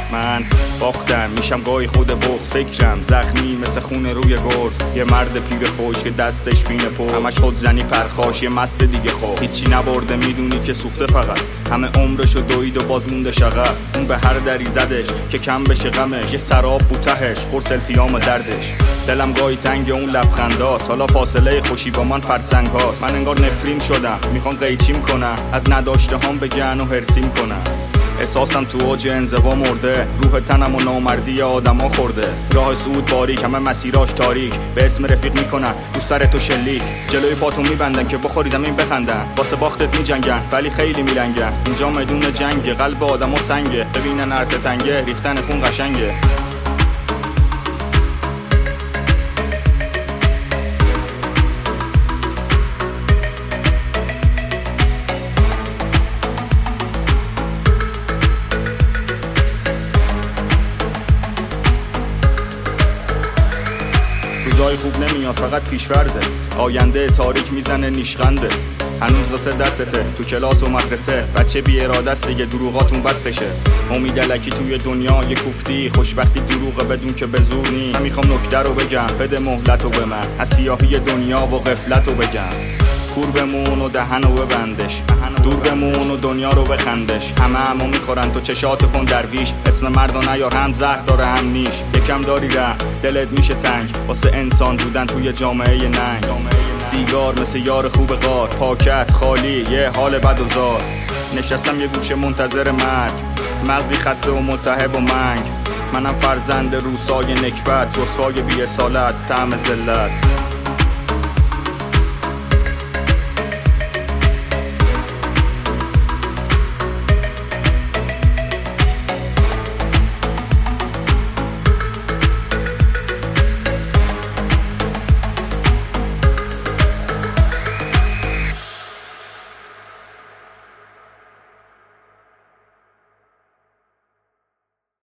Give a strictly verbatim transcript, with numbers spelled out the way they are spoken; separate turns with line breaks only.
من باختم میشم گاهی خود بغض، فکرم زخمی مثل خون روی گرد. یه مرد پیر خوش که دستش بینه پر، همش خودزنی پرخاش، یه مست دیگه خوب. هیچی نبرده میدونی که سوخته فقط، همه عمرشو دوید و باز مونده شغب. اون به هر دری زدش که کم بشه غمش، یه سراب بوتهش قرص التیام دردش. دلم گاهی تنگ اون لبخنداست، حالا فاصله خوشی با من فرسنگ هاست. من انگار نفرین شدم میخوان قیچیم کنم، از نداشته هم بگن و هرسیم کنم. احساسم تو اوج انزوا مرده، روح تنم و نامردی آدما خورده. راه صعود باریک، همه مسیراش تاریک، به اسم رفیق میکنن رو سر تو شلیک. جلوی پاتو میبندن که بخوری زمین بخندن، واسه باختت میجنگن ولی خیلی میلنگن. اینجا میدون جنگه، قلب آدما سنگه، ببینن عرض تنگه، ریختن خون قشنگه. روزای خوب نمیاد فقط پیش‌فرضه، آینده تاریک میزنه نیشخنده. هنوز قصه دستته تو کلاس و مدرسه، بچه بی اراده است دیگه دروغاتون بستشه. امید الکی توی دنیا یه کوفتی، خوشبختی دروغه بدون که به زور نی. من میخوام نکته رو بگم، بده مهلتو به من، از سیاهی دنیا و غفلتو بگم. کور بمون و دهنو ببندش، دور بمون و دنیا رو بخندش. همه همو میخورن تو چشاتو کن درویش، اسم مردو نیار هم زهر داره هم نیش. یکم داری ره دلت میشه تنگ، واسه انسان بودن توی جامعه ننگ. سیگار مثل یار خوب غار، پاکت خالی یه حال بد و زار. نشستم یه گوشه منتظر مرگ، مغزی خسته و ملتهب و منگ. منم فرزند روسای نکبت، رسوای بی اصالت، طعم ذلت.